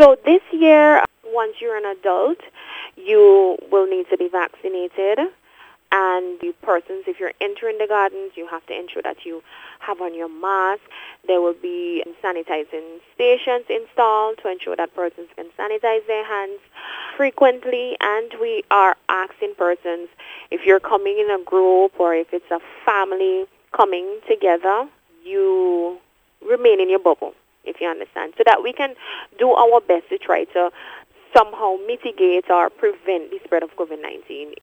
So this year, once you're an adult, you will need to be vaccinated. And the persons, if you're entering the gardens, you have to ensure that you have on your mask. There will be sanitizing stations installed to ensure that persons can sanitize their hands frequently. And we are asking persons, if you're coming in a group or if it's a family coming together, you remain in your bubble, if you understand, so that we can do our best to try to somehow mitigate or prevent the spread of COVID-19